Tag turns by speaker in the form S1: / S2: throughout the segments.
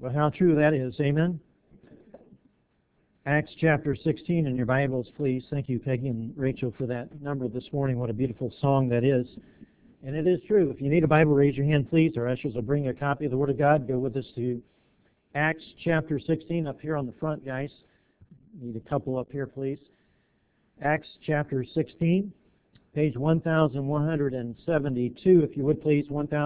S1: Well, how true that is. Amen. Acts chapter 16 in your Bibles, please. Thank you, Peggy and Rachel, for that number this morning. What a beautiful song that is. And it is true. If you need a Bible, raise your hand, please. Our ushers will bring a copy of the Word of God. Go with us to Acts chapter 16 up here on the front, guys. Need a couple up here, please. Acts chapter 16, page 1172, if you would, please.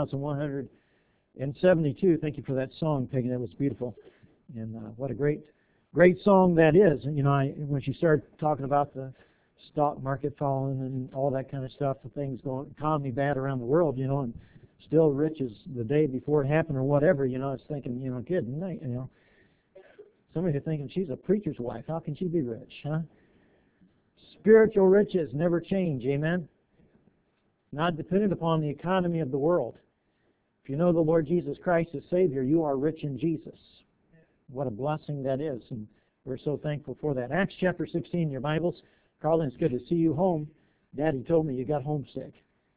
S1: 1172. Thank you for that song, Peggy. That was beautiful. And what a great song that is. And, you know, when she started talking about the stock market falling and all that kind of stuff, the things going, economy bad around the world, you know, and still rich as the day before it happened or whatever, you know, I was thinking, you know, good night, you know. Somebody thinking she's a preacher's wife. How can she be rich, huh? Spiritual riches never change, amen? Not dependent upon the economy of the world. If you know the Lord Jesus Christ as Savior, you are rich in Jesus. What a blessing that is, and we're so thankful for that. Acts chapter 16 in your Bibles. Carlin, it's good to see you home. Daddy told me you got homesick.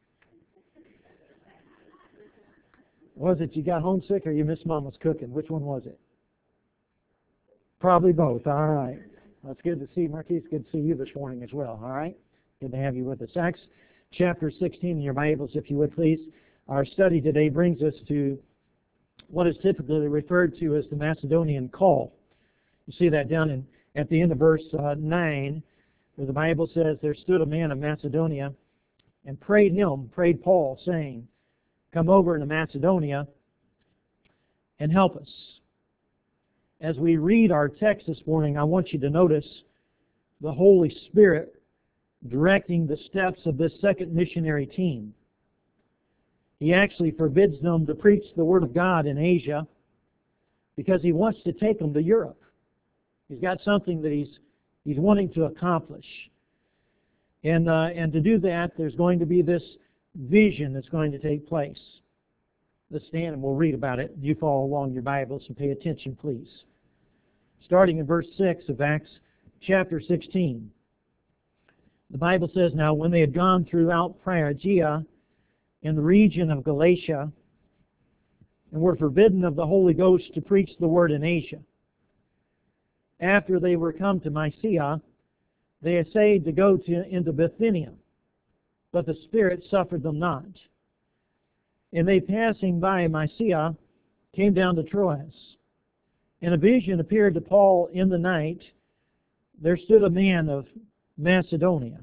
S1: Was it you got homesick or you missed Mama's cooking? Which one was it? Probably both. All right. Well, it's good to see you, Marquise. Good to see you this morning as well. All right. Good to have you with us. Acts chapter 16 in your Bibles, if you would, please. Our study today brings us to what is typically referred to as the Macedonian call. You see that down at the end of verse 9, where the Bible says, "There stood a man of Macedonia and prayed Paul, saying, 'Come over into Macedonia and help us.'" As we read our text this morning, I want you to notice the Holy Spirit directing the steps of this second missionary team. He actually forbids them to preach the Word of God in Asia because he wants to take them to Europe. He's got something that he's wanting to accomplish. And to do that, there's going to be this vision that's going to take place. Let's stand and we'll read about it. You follow along in your Bibles and pay attention, please. Starting in verse 6 of Acts chapter 16. The Bible says, "Now when they had gone throughout Phrygia in the region of Galatia, and were forbidden of the Holy Ghost to preach the word in Asia. After they were come to Mysia, they essayed to go into Bithynia, but the Spirit suffered them not. And they, passing by Mysia, came down to Troas. And a vision appeared to Paul in the night. There stood a man of Macedonia.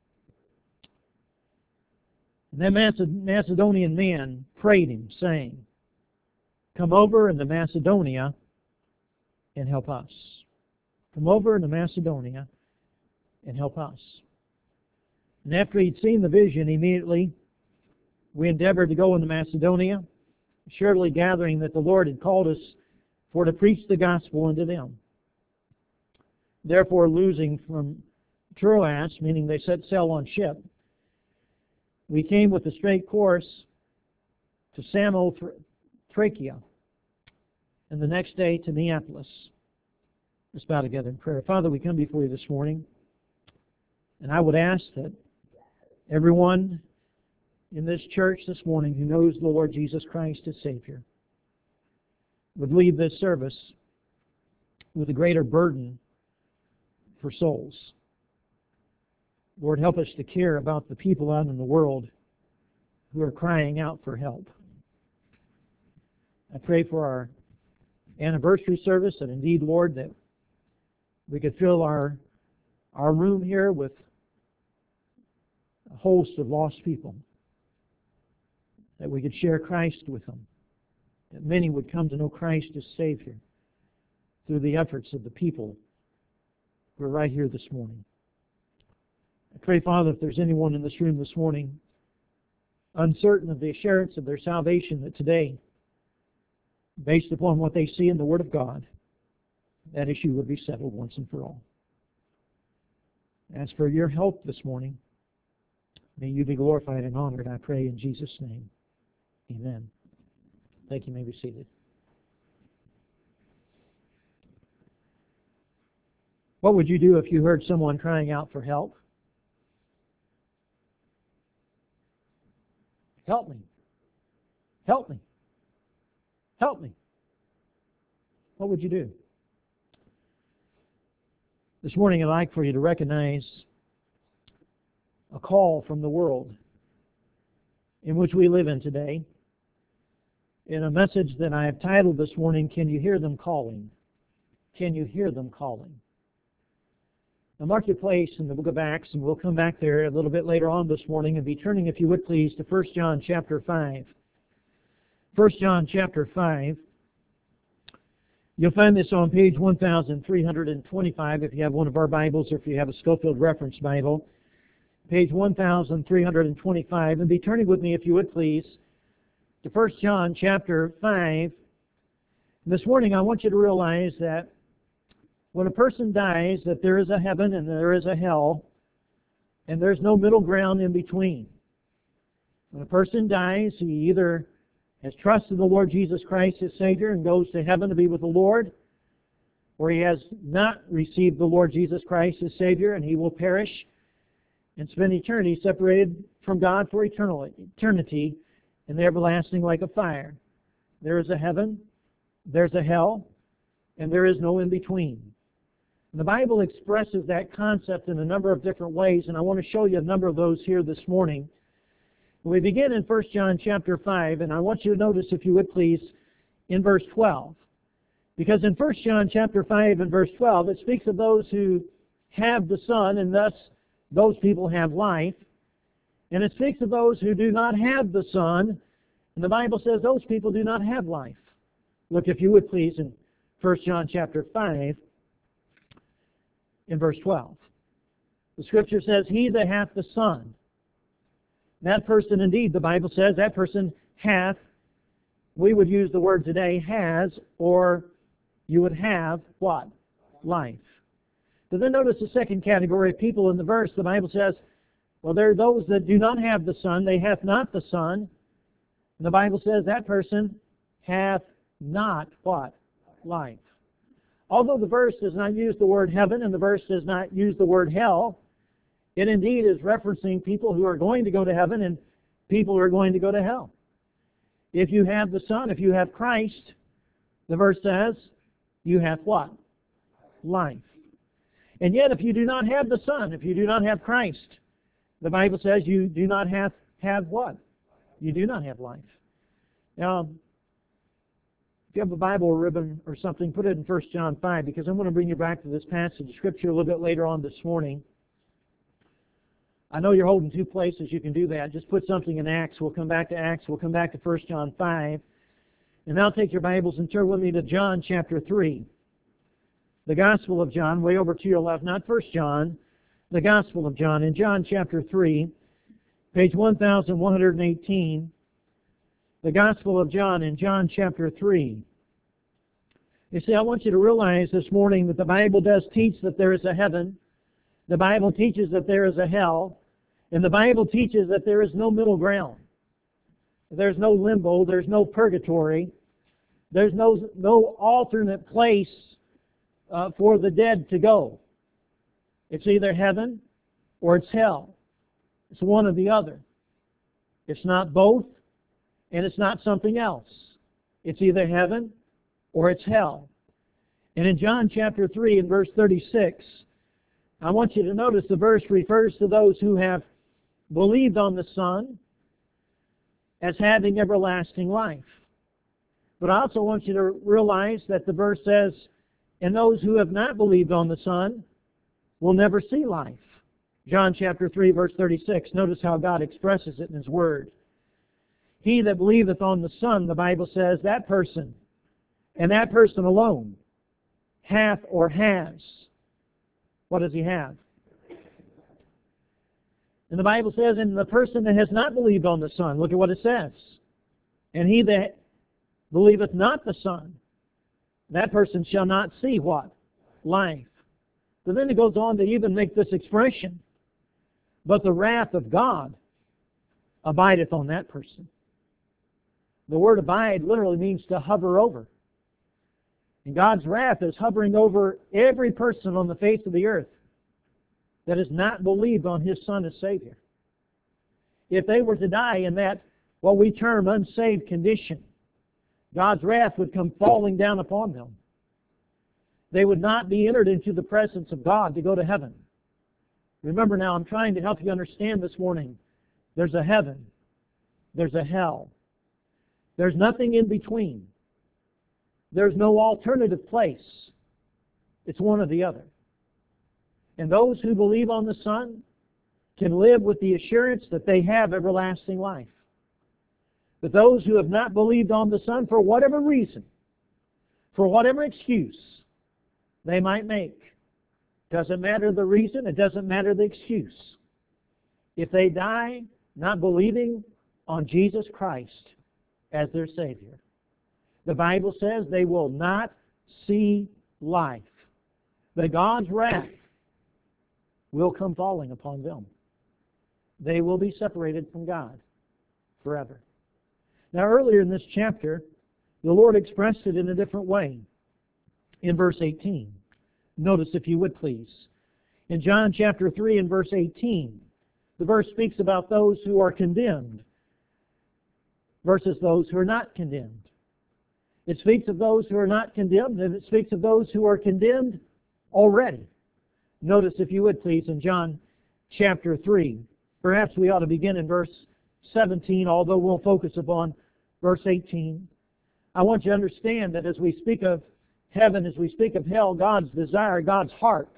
S1: And that Macedonian man prayed him, saying, 'Come over into Macedonia and help us.'" Come over into Macedonia and help us. And after he'd seen the vision, immediately we endeavored to go into Macedonia, surely gathering that the Lord had called us for to preach the gospel unto them. Therefore, losing from Troas, meaning they set sail on ship, we came with a straight course to Samothracia, and the next day to Neapolis. Let's bow together in prayer. Father, we come before you this morning, and I would ask that everyone in this church this morning who knows the Lord Jesus Christ as Savior would leave this service with a greater burden for souls. Lord, help us to care about the people out in the world who are crying out for help. I pray for our anniversary service, and indeed, Lord, that we could fill our room here with a host of lost people, that we could share Christ with them, that many would come to know Christ as Savior through the efforts of the people who are right here this morning. I pray, Father, if there's anyone in this room this morning uncertain of the assurance of their salvation, that today, based upon what they see in the Word of God, that issue would be settled once and for all. As for your help this morning, may you be glorified and honored, I pray in Jesus' name. Amen. Thank you. You may be seated. What would you do if you heard someone crying out for help? Help me. Help me. Help me. what would you do? This morning I'd like for you to recognize a call from the world in which we live in today, in a message that I have titled this morning, Can You Hear Them Calling? Can you hear them calling? Now mark your place in the book of Acts, and we'll come back there a little bit later on this morning and be turning, if you would please, to 1 John chapter 5. 1 John chapter 5. You'll find this on page 1325 if you have one of our Bibles or if you have a Schofield Reference Bible. Page 1325. And be turning with me, if you would please, to 1 John chapter 5. This morning I want you to realize that when a person dies, that there is a heaven and there is a hell, and there's no middle ground in between. When a person dies, he either has trusted the Lord Jesus Christ as Savior and goes to heaven to be with the Lord, or he has not received the Lord Jesus Christ as Savior, and he will perish and spend eternity separated from God for eternity in the everlasting lake of fire. There is a heaven, there's a hell, and there is no in-between. And the Bible expresses that concept in a number of different ways, and I want to show you a number of those here this morning. We begin in 1 John chapter 5, and I want you to notice, if you would please, in verse 12. Because in 1 John chapter 5 and verse 12, it speaks of those who have the Son, and thus those people have life. And it speaks of those who do not have the Son, and the Bible says those people do not have life. Look, if you would please, in 1 John chapter 5, in verse 12. The Scripture says, He that hath the Son, that person indeed, the Bible says, that person hath, we would use the word today, has, or you would have, what? Life. But then notice the second category of people in the verse. The Bible says, well, there are those that do not have the Son, they hath not the Son. And the Bible says that person hath not what? Life. Although the verse does not use the word heaven and the verse does not use the word hell, it indeed is referencing people who are going to go to heaven and people who are going to go to hell. If you have the Son, if you have Christ, the verse says, you have what? Life. And yet if you do not have the Son, if you do not have Christ, the Bible says you do not have what? You do not have life. Now, if you have a Bible ribbon or something, put it in 1 John 5, because I'm going to bring you back to this passage of Scripture a little bit later on this morning. I know you're holding two places you can do that. Just put something in Acts. We'll come back to Acts. We'll come back to 1 John 5. And now take your Bibles and turn with me to John chapter 3. The Gospel of John, way over to your left, not 1 John, the Gospel of John. In John chapter 3, page 1118, the Gospel of John in John chapter 3. You see, I want you to realize this morning that the Bible does teach that there is a heaven. The Bible teaches that there is a hell. And the Bible teaches that there is no middle ground. There's no limbo. There's no purgatory. There's no alternate place for the dead to go. It's either heaven or it's hell. It's one or the other. It's not both, and it's not something else. It's either heaven or it's hell. And in John chapter 3 and verse 36, I want you to notice the verse refers to those who have believed on the Son as having everlasting life. But I also want you to realize that the verse says, and those who have not believed on the Son will never see life. John chapter 3, verse 36. Notice how God expresses it in His Word. He that believeth on the Son, the Bible says, that person, and that person alone, hath or has. What does he have? And the Bible says, and the person that has not believed on the Son, look at what it says. And he that believeth not the Son, that person shall not see what? Life. But then it goes on to even make this expression, but the wrath of God abideth on that person. The word abide literally means to hover over. And God's wrath is hovering over every person on the face of the earth that has not believed on His Son as Savior. If they were to die in that, what we term unsaved condition, God's wrath would come falling down upon them. They would not be entered into the presence of God to go to heaven. Remember now, I'm trying to help you understand this morning. There's a heaven. There's a hell. There's nothing in between. There's no alternative place. It's one or the other. And those who believe on the Son can live with the assurance that they have everlasting life. But those who have not believed on the Son, for whatever reason, for whatever excuse they might make, doesn't matter the reason, it doesn't matter the excuse. If they die not believing on Jesus Christ as their Savior, the Bible says they will not see life. That God's wrath will come falling upon them. They will be separated from God forever. Now, earlier in this chapter, the Lord expressed it in a different way in verse 18. Notice, if you would please. In John chapter 3 and verse 18, the verse speaks about those who are condemned versus those who are not condemned. It speaks of those who are not condemned, and it speaks of those who are condemned already. Notice, if you would please, in John chapter 3. Perhaps we ought to begin in verse 17, although we'll focus upon verse 18. I want you to understand that as we speak of heaven, as we speak of hell, God's desire, God's heart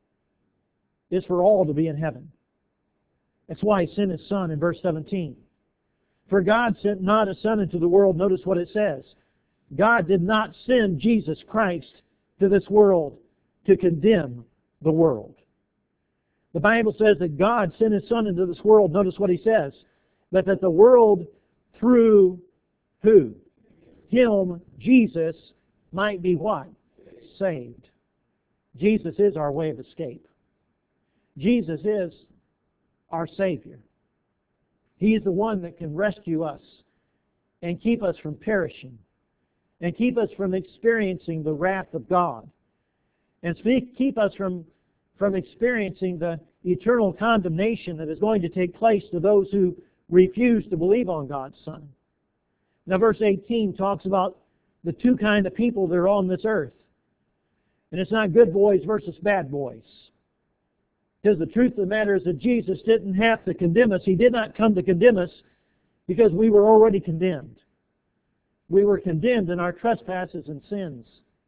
S1: is for all to be in heaven. That's why He sent His Son in verse 17. For God sent not a Son into the world. Notice what it says. God did not send Jesus Christ to this world to condemn the world. The Bible says that God sent His Son into this world. Notice what He says. But that the world through who? Him, Jesus, might be what? Saved. Jesus is our way of escape. Jesus is our Savior. He's the one that can rescue us and keep us from perishing and keep us from experiencing the wrath of God and keep us from experiencing the eternal condemnation that is going to take place to those who refuse to believe on God's Son. Now, verse 18 talks about the two kinds of people that are on this earth. And it's not good boys versus bad boys. Because the truth of the matter is that Jesus didn't have to condemn us. He did not come to condemn us because we were already condemned. We were condemned in our trespasses and sins.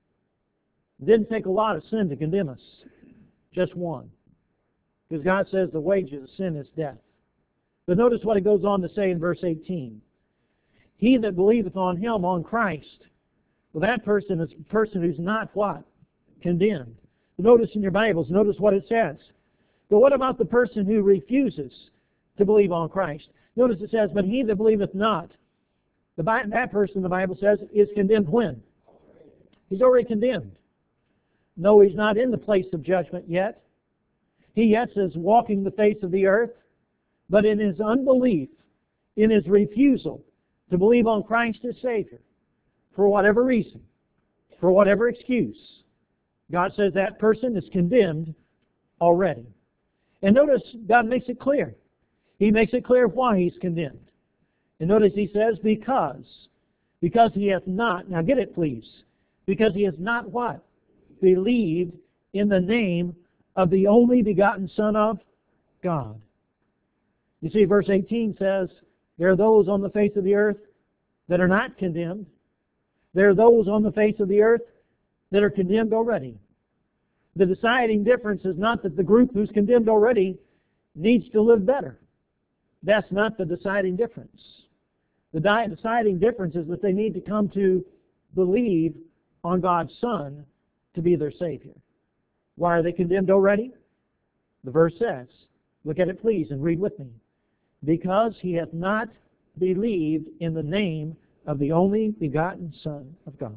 S1: It didn't take a lot of sin to condemn us. Just one. Because God says the wages of sin is death. But notice what it goes on to say in verse 18. He that believeth on Him, on Christ, well, that person is a person who's not what? Condemned. Notice in your Bibles, notice what it says. But what about the person who refuses to believe on Christ? Notice it says, but he that believeth not, that person, the Bible says, is condemned when? He's already condemned. No, he's not in the place of judgment yet. He yet is walking the face of the earth, but in his unbelief, in his refusal to believe on Christ as Savior, for whatever reason, for whatever excuse, God says that person is condemned already. And notice God makes it clear. He makes it clear why he's condemned. And notice He says, because he hath not, now get it please, because he has not what? Believed in the name of the only begotten Son of God. You see, verse 18 says, there are those on the face of the earth that are not condemned. There are those on the face of the earth that are condemned already. The deciding difference is not that the group who's condemned already needs to live better. That's not the deciding difference. The deciding difference is that they need to come to believe on God's Son to be their Savior. Why are they condemned already? The verse says, look at it please and read with me. Because he hath not believed in the name of the only begotten Son of God.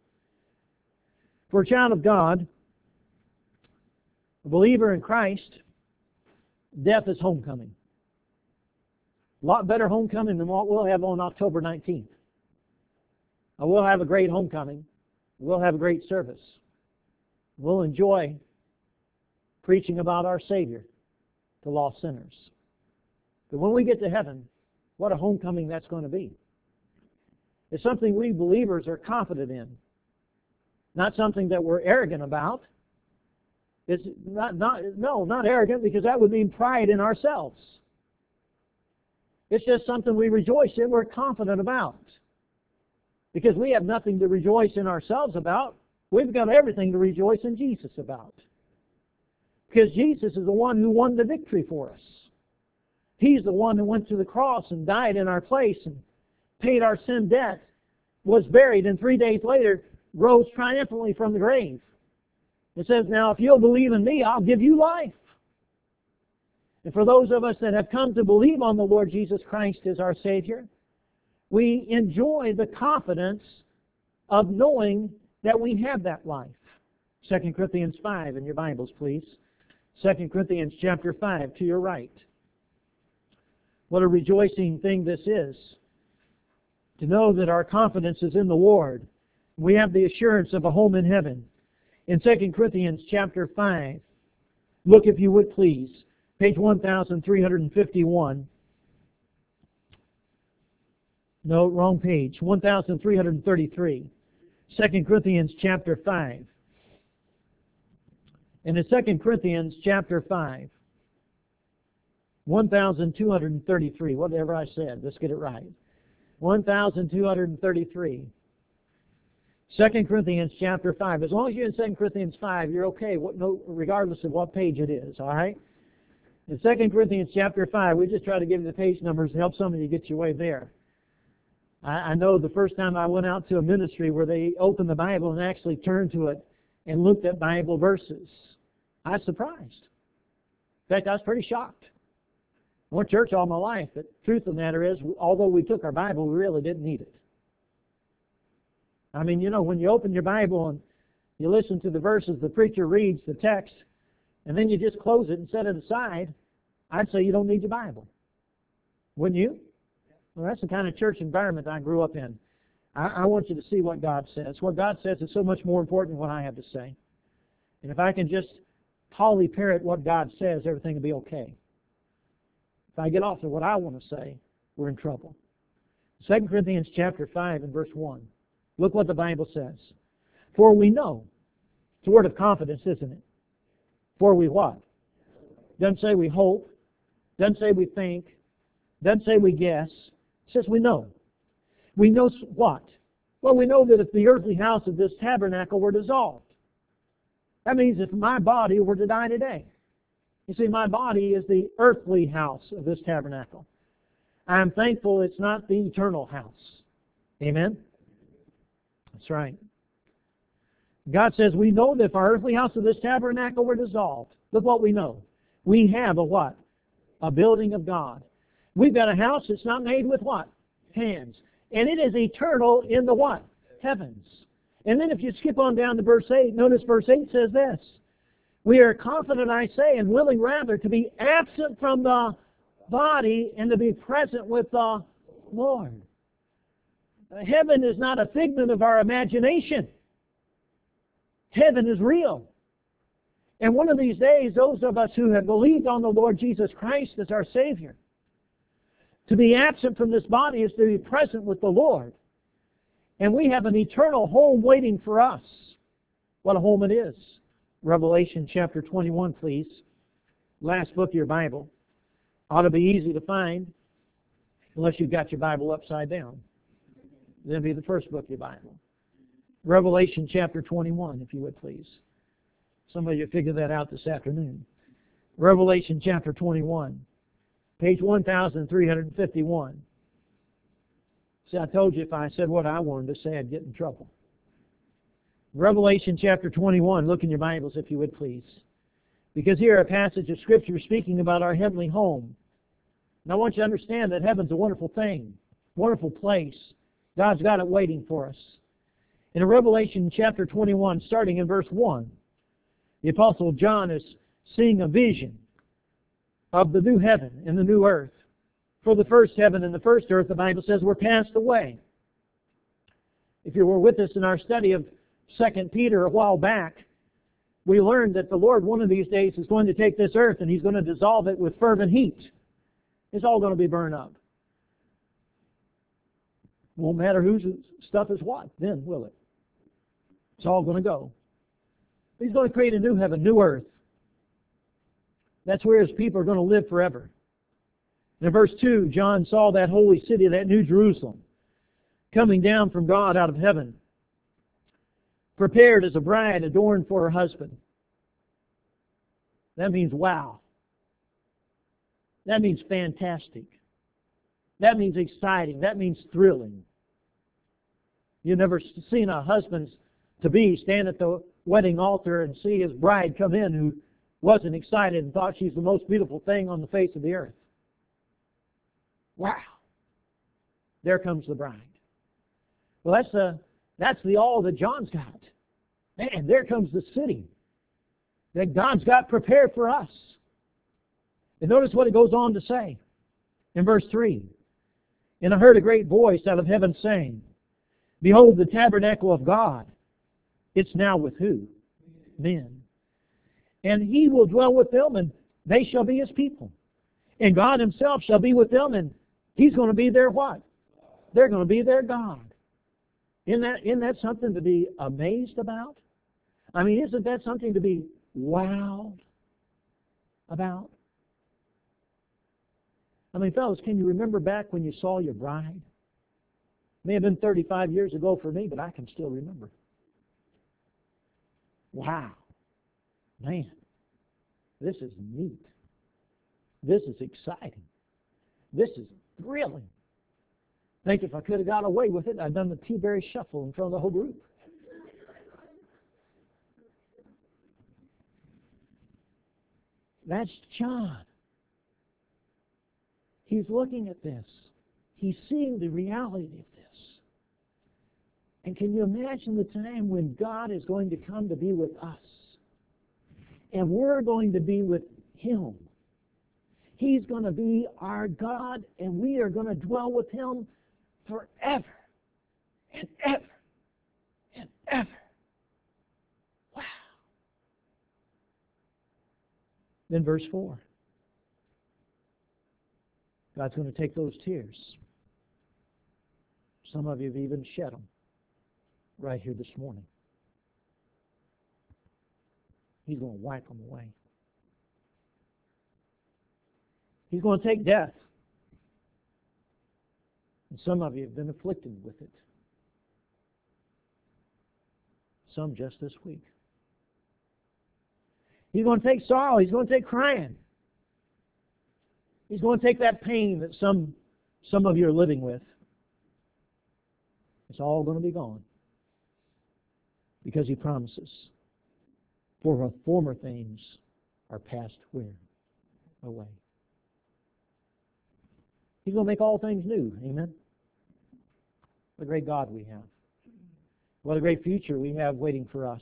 S1: For a child of God, a believer in Christ, death is homecoming. A lot better homecoming than what we'll have on October 19th. We'll have a great homecoming. We'll have a great service. We'll enjoy preaching about our Savior to lost sinners. But when we get to heaven, what a homecoming that's going to be. It's something we believers are confident in. Not something that we're arrogant about. It's not arrogant, because that would mean pride in ourselves. It's just something we rejoice in, we're confident about. Because we have nothing to rejoice in ourselves about. We've got everything to rejoice in Jesus about. Because Jesus is the one who won the victory for us. He's the one who went to the cross and died in our place and paid our sin debt, was buried, and 3 days later rose triumphantly from the grave. It says, now if you'll believe in me, I'll give you life. And for those of us that have come to believe on the Lord Jesus Christ as our Savior, we enjoy the confidence of knowing that we have that life. 2 Corinthians 5 in your Bibles, please. 2 Corinthians chapter 5, to your right. What a rejoicing thing this is, to know that our confidence is in the Lord. We have the assurance of a home in heaven. In 2 Corinthians chapter 5, look if you would please, page 1351. No, wrong page, 1333. 2 Corinthians chapter 5. And in 2 Corinthians chapter 5, 1233, whatever I said, let's get it right. 1233. 2 Corinthians chapter 5. As long as you're in 2 Corinthians 5, you're okay, regardless of what page it is, all right? In 2 Corinthians chapter 5, we just try to give you the page numbers to help some of you get your way there. I know the first time I went out to a ministry where they opened the Bible and actually turned to it and looked at Bible verses, I was surprised. In fact, I was pretty shocked. I went to church all my life, but the truth of the matter is, although we took our Bible, we really didn't need it. I mean, you know, when you open your Bible and you listen to the verses, the preacher reads the text, and then you just close it and set it aside, I'd say you don't need your Bible. Wouldn't you? Well, that's the kind of church environment I grew up in. I want you to see what God says. What God says is so much more important than what I have to say. And if I can just poly-parrot what God says, everything will be okay. If I get off to what I want to say, we're in trouble. 2 Corinthians chapter 5 and verse 1. Look what the Bible says. For we know. It's a word of confidence, isn't it? For we what? Doesn't say we hope. Doesn't say we think. Doesn't say we guess. It says we know. We know what? Well, we know that if the earthly house of this tabernacle were dissolved, that means if my body were to die today. You see, my body is the earthly house of this tabernacle. I'm thankful it's not the eternal house. Amen? That's right. God says we know that if our earthly house of this tabernacle were dissolved, look what we know. We have a what? A building of God. We've got a house that's not made with what? Hands. And it is eternal in the what? Heavens. And then if you skip on down to verse 8, notice verse 8 says this. We are confident, I say, and willing rather to be absent from the body and to be present with the Lord. Heaven is not a figment of our imagination. Heaven is real. And one of these days, those of us who have believed on the Lord Jesus Christ as our Savior, to be absent from this body is to be present with the Lord. And we have an eternal home waiting for us. What a home it is. Revelation chapter 21, please. Last book of your Bible. Ought to be easy to find, unless you've got your Bible upside down. Then it'll be the first book of your Bible. Revelation chapter 21, if you would please. Somebody will figure that out this afternoon. Revelation chapter 21, page 1351. See, I told you if I said what I wanted to say, I'd get in trouble. Revelation chapter 21, look in your Bibles if you would please. Because here a passage of Scripture speaking about our heavenly home. And I want you to understand that heaven's a wonderful thing, wonderful place. God's got it waiting for us. In Revelation chapter 21, starting in verse 1, the Apostle John is seeing a vision of the new heaven and the new earth. For the first heaven and the first earth, the Bible says, were passed away. If you were with us in our study of 2 Peter a while back, we learned that the Lord one of these days is going to take this earth and He's going to dissolve it with fervent heat. It's all going to be burned up. Won't matter whose stuff is what then, will it? It's all going to go. He's going to create a new heaven, new earth. That's where His people are going to live forever. In verse 2, John saw that holy city, that New Jerusalem, coming down from God out of heaven, prepared as a bride adorned for her husband. That means wow. That means fantastic. That means exciting. That means thrilling. You've never seen a husband-to-be stand at the wedding altar and see his bride come in who wasn't excited and thought she's the most beautiful thing on the face of the earth. Wow. There comes the bride. Well, that's the all that John's got. Man, there comes the city that God's got prepared for us. And notice what it goes on to say in verse 3. And I heard a great voice out of heaven saying, Behold, the tabernacle of God. It's now with who? Men. And He will dwell with them, and they shall be His people. And God Himself shall be with them, and He's going to be their what? They're going to be their God. Isn't that something to be amazed about? I mean, isn't that something to be wowed about? I mean, fellas, can you remember back when you saw your bride? May have been 35 years ago for me, but I can still remember. Wow. Man, this is neat. This is exciting. This is thrilling. I think if I could have got away with it, I'd done the T-Berry shuffle in front of the whole group. That's John. He's looking at this. He's seeing the reality of this. And can you imagine the time when God is going to come to be with us? And we're going to be with Him. He's going to be our God, and we are going to dwell with Him forever and ever and ever. Wow. Then verse 4. God's going to take those tears. Some of you have even shed them right here this morning. He's going to wipe them away. He's going to take death. And some of you have been afflicted with it. Some just this week. He's going to take sorrow. He's going to take crying. He's going to take that pain that some of you are living with. It's all going to be gone. Because He promises. For the former things are passed where? Away. He's going to make all things new. Amen? What a great God we have. What a great future we have waiting for us.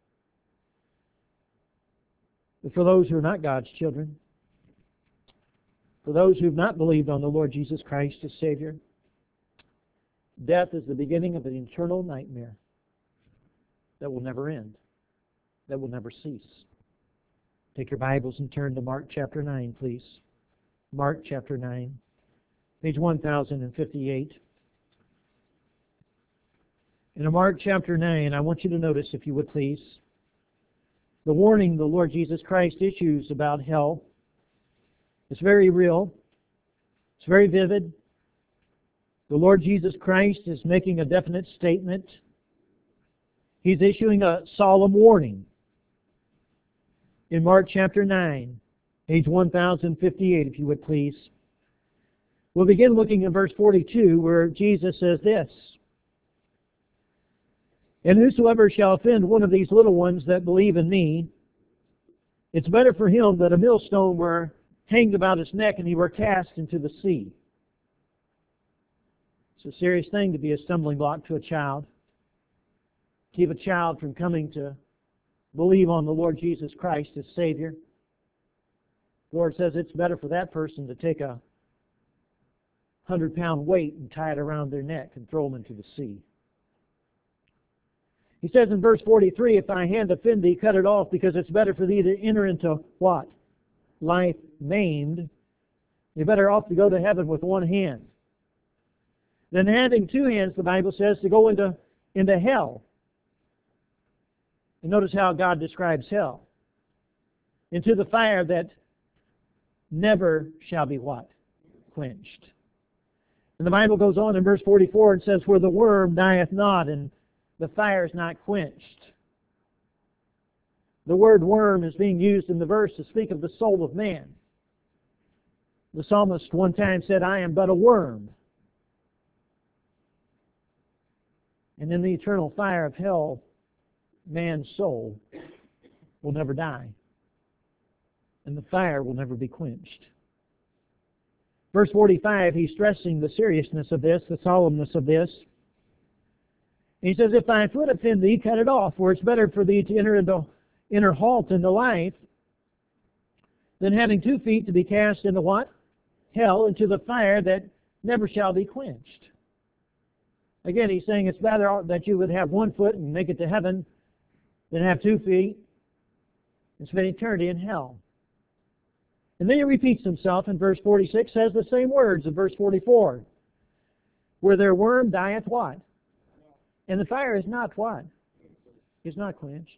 S1: But for those who are not God's children, for those who have not believed on the Lord Jesus Christ as Savior, death is the beginning of an eternal nightmare that will never end, that will never cease. Take your Bibles and turn to Mark chapter 9, please. Mark chapter 9, page 1058. In Mark chapter 9, I want you to notice, if you would please, the warning the Lord Jesus Christ issues about hell. It's very real. It's very vivid. The Lord Jesus Christ is making a definite statement. He's issuing a solemn warning. In Mark chapter 9, page 1058, if you would please. We'll begin looking at verse 42, where Jesus says this, And whosoever shall offend one of these little ones that believe in me, it's better for him that a millstone were hanged about his neck and he were cast into the sea. It's a serious thing to be a stumbling block to a child. Keep a child from coming to believe on the Lord Jesus Christ as Savior. The Lord says it's better for that person to take a 100-pound weight and tie it around their neck and throw them into the sea. He says in verse 43, If thy hand offend thee, cut it off, because it's better for thee to enter into what? Life maimed. You're better off to go to heaven with one hand than having two hands, the Bible says, to go into hell. And notice how God describes hell. Into the fire that never shall be what? Quenched. And the Bible goes on in verse 44 and says, where the worm dieth not and the fire is not quenched. The word worm is being used in the verse to speak of the soul of man. The psalmist one time said, I am but a worm. And in the eternal fire of hell, man's soul will never die. And the fire will never be quenched. Verse 45, he's stressing the seriousness of this, the solemnness of this. And he says, if thy foot offend thee, cut it off, for it's better for thee to enter halt into life than having 2 feet to be cast into what? Hell, into the fire that never shall be quenched. Again, he's saying it's better that you would have 1 foot and make it to heaven than have 2 feet and spend eternity in hell. And then he repeats himself in verse 46, says the same words in verse 44. Where their worm dieth what? And the fire is not what? Is not quenched.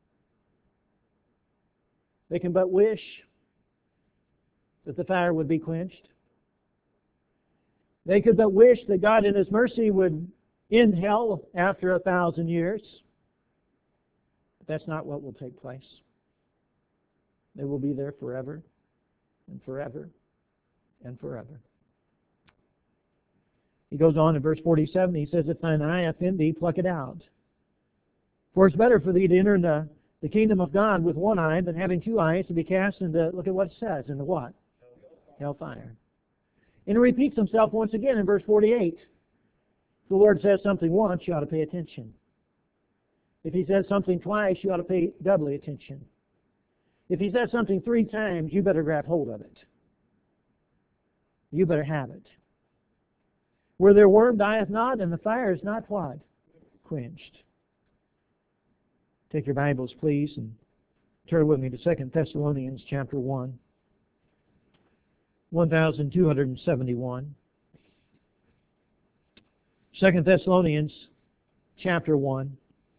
S1: They can but wish that the fire would be quenched. They could but wish that God in His mercy would end hell after 1,000 years. But that's not what will take place. They will be there forever and forever and forever. He goes on in verse 47, he says, if thine eye offend thee, pluck it out. For it's better for thee to enter into the kingdom of God with 1 eye than having 2 eyes to be cast into, look at what it says, into what? Hellfire. And he repeats himself once again in verse 48. If the Lord says something once, you ought to pay attention. If He says something twice, you ought to pay doubly attention. If He says something 3 times, you better grab hold of it. You better have it. Where their worm dieth not, and the fire is not what? Quenched. Take your Bibles, please, and turn with me to 2 Thessalonians chapter 1. 1271. 2 Thessalonians chapter 1.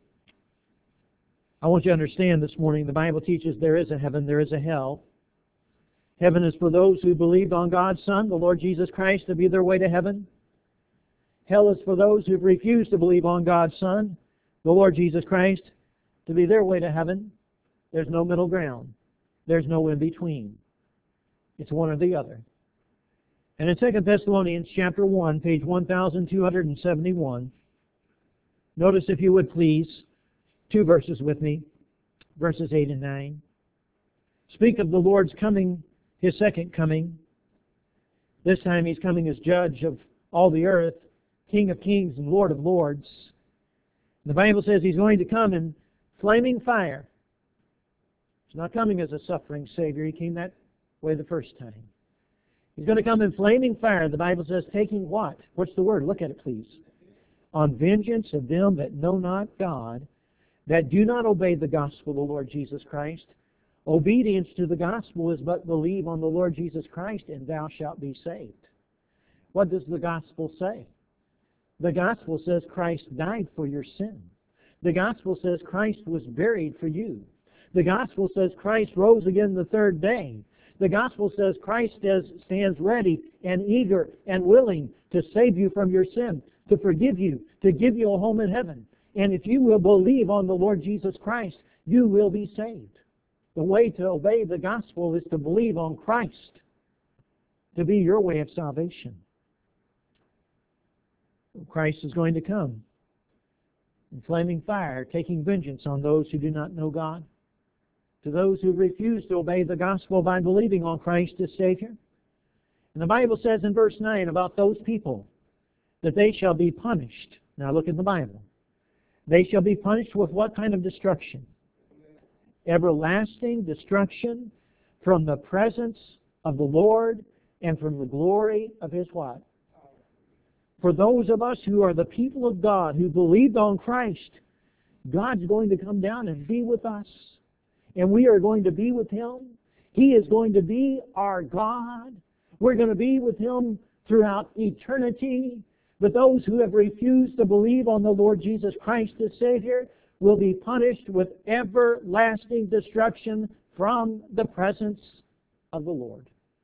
S1: I want you to understand this morning, the Bible teaches there is a heaven, there is a hell. Heaven is for those who believed on God's Son, the Lord Jesus Christ, to be their way to heaven. Hell is for those who have refused to believe on God's Son, the Lord Jesus Christ, to be their way to heaven. There's no middle ground. There's no in between. It's one or the other. And in 2 Thessalonians chapter 1, page 1271, notice, if you would please, 2 verses with me, verses 8 and 9. Speak of the Lord's coming, His second coming. This time He's coming as judge of all the earth, King of kings and Lord of lords. The Bible says He's going to come in flaming fire. He's not coming as a suffering Savior. He came that way the first time. He's going to come in flaming fire. The Bible says, taking what? What's the word? Look at it, please. On vengeance of them that know not God, that do not obey the gospel of the Lord Jesus Christ. Obedience to the gospel is but believe on the Lord Jesus Christ, and thou shalt be saved. What does the gospel say? The gospel says Christ died for your sin. The gospel says Christ was buried for you. The gospel says Christ rose again the 3rd day. The gospel says Christ stands ready and eager and willing to save you from your sin, to forgive you, to give you a home in heaven. And if you will believe on the Lord Jesus Christ, you will be saved. The way to obey the gospel is to believe on Christ, to be your way of salvation. Christ is going to come in flaming fire, taking vengeance on those who do not know God, to those who refuse to obey the gospel by believing on Christ as Savior. And the Bible says in verse 9 about those people that they shall be punished. Now look in the Bible. They shall be punished with what kind of destruction? Everlasting destruction from the presence of the Lord and from the glory of His what? For those of us who are the people of God, who believed on Christ, God's going to come down and be with us. And we are going to be with Him. He is going to be our God. We're going to be with Him throughout eternity. But those who have refused to believe on the Lord Jesus Christ as Savior, will be punished with everlasting destruction from the presence of the Lord.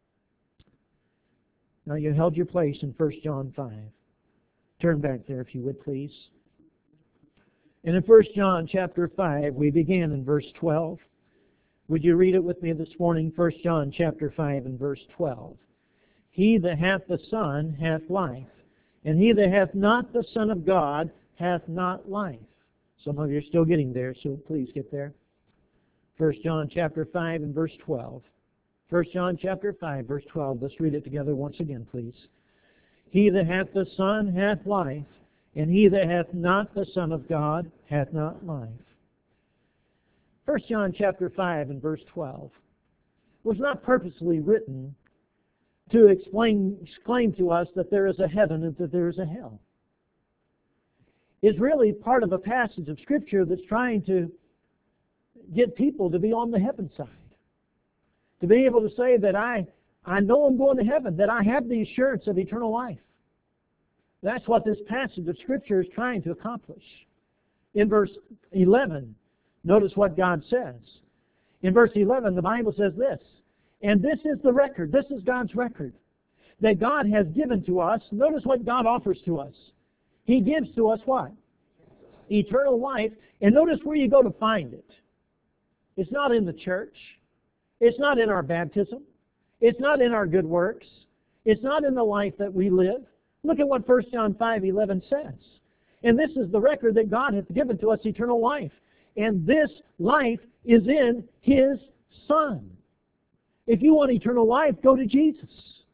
S1: Now you held your place in 1 John 5. Turn back there if you would, please. And in 1 John chapter 5, we begin in verse 12. Would you read it with me this morning? 1 John chapter 5 and verse 12. He that hath the Son hath life, and he that hath not the Son of God hath not life. Some of you are still getting there, so please get there. 1 John chapter 5 and verse 12. 1 John chapter 5, verse 12. Let's read it together once again, please. He that hath the Son hath life, and he that hath not the Son of God hath not life. 1 John chapter 5 and verse 12 was not purposely written to explain to us that there is a heaven and that there is a hell. It's really part of a passage of Scripture that's trying to get people to be on the heaven side. To be able to say that I know I'm going to heaven, that I have the assurance of eternal life. That's what this passage of Scripture is trying to accomplish. In verse 11, notice what God says. In verse 11, the Bible says this, and this is the record, this is God's record, that God has given to us. Notice what God offers to us. He gives to us what? Eternal life. And notice where you go to find it. It's not in the church. It's not in our baptism. It's not in our good works. It's not in the life that we live. Look at what 1 John 5:11 says. And this is the record that God hath given to us eternal life. And this life is in His Son. If you want eternal life, go to Jesus.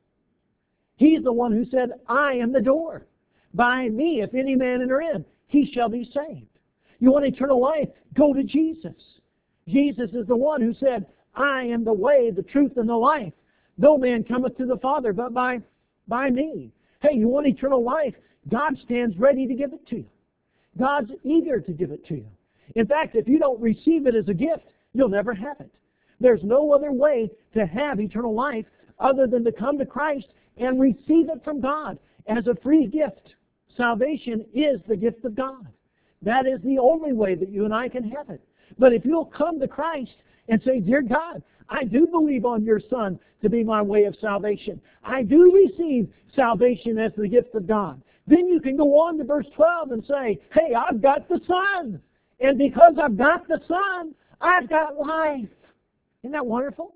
S1: He's the one who said, I am the door. By me, if any man enter in, he shall be saved. You want eternal life? Go to Jesus. Jesus is the one who said, I am the way, the truth, and the life. No man cometh to the Father but by me. Hey, you want eternal life? God stands ready to give it to you. God's eager to give it to you. In fact, if you don't receive it as a gift, you'll never have it. There's no other way to have eternal life other than to come to Christ and receive it from God as a free gift. Salvation is the gift of God. That is the only way that you and I can have it. But if you'll come to Christ and say, Dear God, I do believe on your Son to be my way of salvation. I do receive salvation as the gift of God. Then you can go on to verse 12 and say, hey, I've got the Son. And because I've got the Son, I've got life. Isn't that wonderful?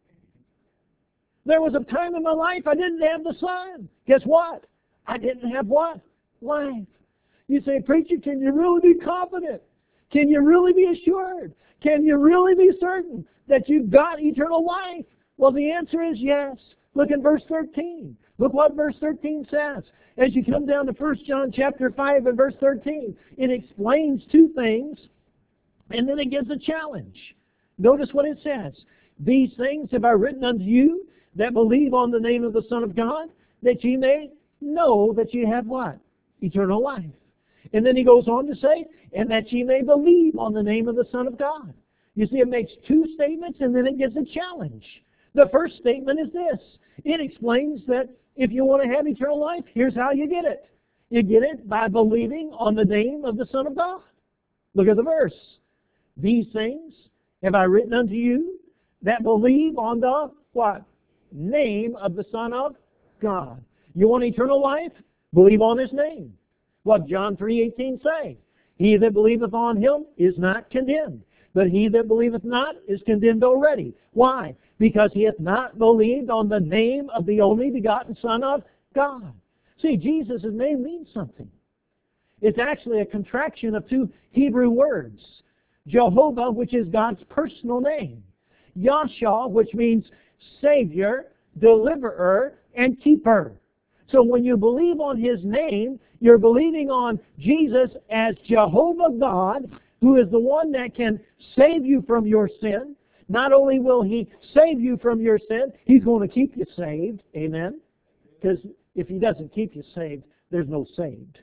S1: There was a time in my life I didn't have the Son. Guess what? I didn't have what? Life. You say, preacher, can you really be confident? Can you really be assured? Can you really be certain that you've got eternal life? Well, the answer is yes. Look at verse 13. Look what verse 13 says. As you come down to 1 John chapter 5 and verse 13, it explains two things, and then it gives a challenge. Notice what it says. These things have I written unto you that believe on the name of the Son of God, that ye may know that ye have what? Eternal life. And then he goes on to say, and that ye may believe on the name of the Son of God. You see, it makes two statements, and then it gives a challenge. The first statement is this. It explains that if you want to have eternal life, here's how you get it. You get it by believing on the name of the Son of God. Look at the verse. These things have I written unto you that believe on the what? Name of the Son of God. You want eternal life? Believe on His name. What John 3:18 say? He that believeth on Him is not condemned, but he that believeth not is condemned already. Why? Because he hath not believed on the name of the only begotten Son of God. See, Jesus' name means something. It's actually a contraction of two Hebrew words. Jehovah, which is God's personal name. Yahshua, which means Savior, Deliverer, and Keeper. So when you believe on His name, you're believing on Jesus as Jehovah God, who is the one that can save you from your sin. Not only will He save you from your sin, He's going to keep you saved. Amen? Because if He doesn't keep you saved, there's no saved.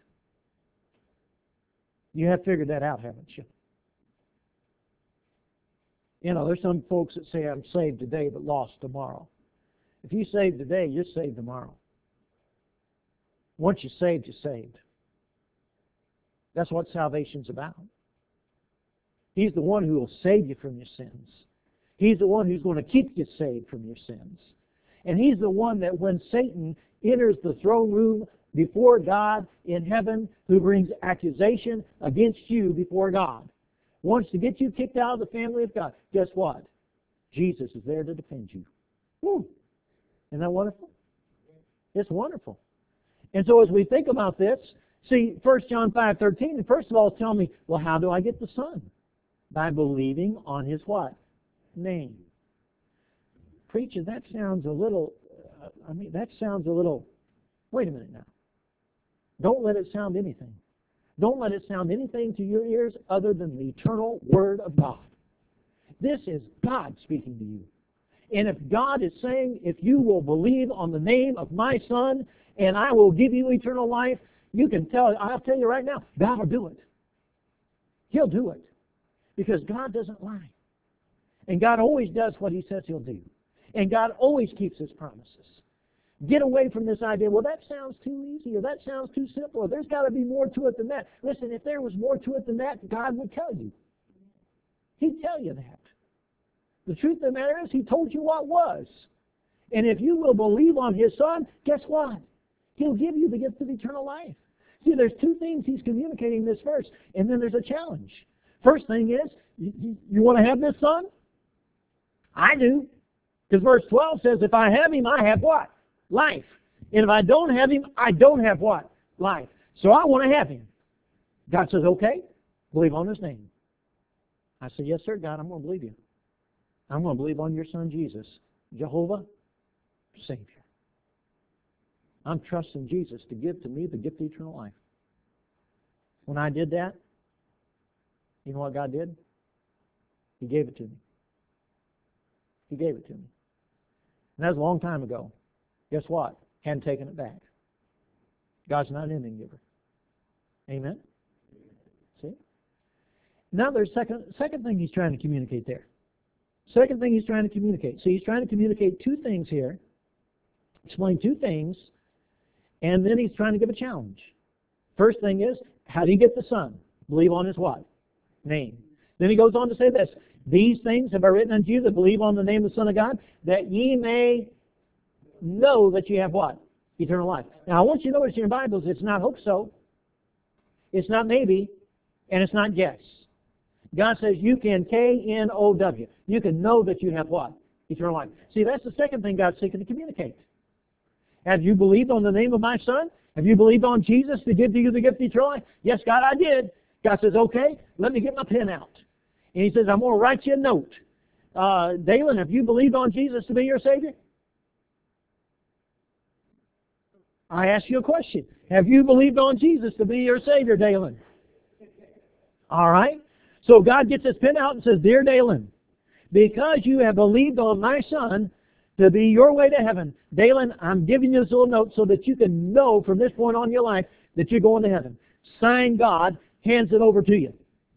S1: You have figured that out, haven't you? You know, there's some folks that say, I'm saved today but lost tomorrow. If you're saved today, you're saved tomorrow. Once you're saved, you're saved. That's what salvation's about. He's the one who will save you from your sins. He's the one who's going to keep you saved from your sins. And He's the one that when Satan enters the throne room before God in heaven, who brings accusation against you before God, wants to get you kicked out of the family of God. Guess what? Jesus is there to defend you. Woo. Isn't that wonderful? It's wonderful. And so as we think about this, see, 1 John 5:13, first of all, it's telling me, well, how do I get the Son? By believing on His what? Name. Preacher, that sounds a little, wait a minute now. Don't let it sound anything. Don't let it sound anything to your ears other than the eternal Word of God. This is God speaking to you. And if God is saying, if you will believe on the name of my Son, and I will give you eternal life, you can tell, I'll tell you right now, God will do it. He'll do it. Because God doesn't lie. And God always does what He says He'll do. And God always keeps His promises. Get away from this idea, well, that sounds too easy, or that sounds too simple, or there's got to be more to it than that. Listen, if there was more to it than that, God would tell you. He'd tell you that. The truth of the matter is, He told you what was. And if you will believe on His Son, guess what? He'll give you the gift of eternal life. See, there's two things He's communicating in this verse, and then there's a challenge. First thing is, you want to have this Son? I do. Because verse 12 says, if I have Him, I have what? Life. And if I don't have Him, I don't have what? Life. So I want to have Him. God says, okay, believe on His name. I say, yes, sir, God, I'm going to believe you. I'm going to believe on your Son, Jesus, Jehovah, Savior. I'm trusting Jesus to give to me the gift of eternal life. When I did that, you know what God did? He gave it to me. He gave it to me. And that was a long time ago. Guess what? Hadn't taken it back. God's not an ending giver. Amen? See? Now there's second thing He's trying to communicate there. Second thing He's trying to communicate. See, He's trying to communicate two things here. Explain two things. And then He's trying to give a challenge. First thing is, how do you get the Son? Believe on His what? Name. Then He goes on to say this. These things have I written unto you that believe on the name of the Son of God, that ye may know that you have what? Eternal life. Now I want you to notice in your Bibles, it's not hope so, it's not maybe, and it's not yes. God says you can K-N-O-W. You can know that you have what? Eternal life. See, that's the second thing God's seeking to communicate. Have you believed on the name of my Son? Have you believed on Jesus to give to you the gift of eternal life? Yes, God, I did. God says, okay, let me get my pen out. And He says, I'm going to write you a note. Dalen, have you believed on Jesus to be your Savior? I ask you a question. Have you believed on Jesus to be your Savior, Dalen? All right. So God gets His pen out and says, Dear Dalen, because you have believed on my Son to be your way to heaven, Dalen, I'm giving you this little note so that you can know from this point on in your life that you're going to heaven. Sign God, hands it over to you.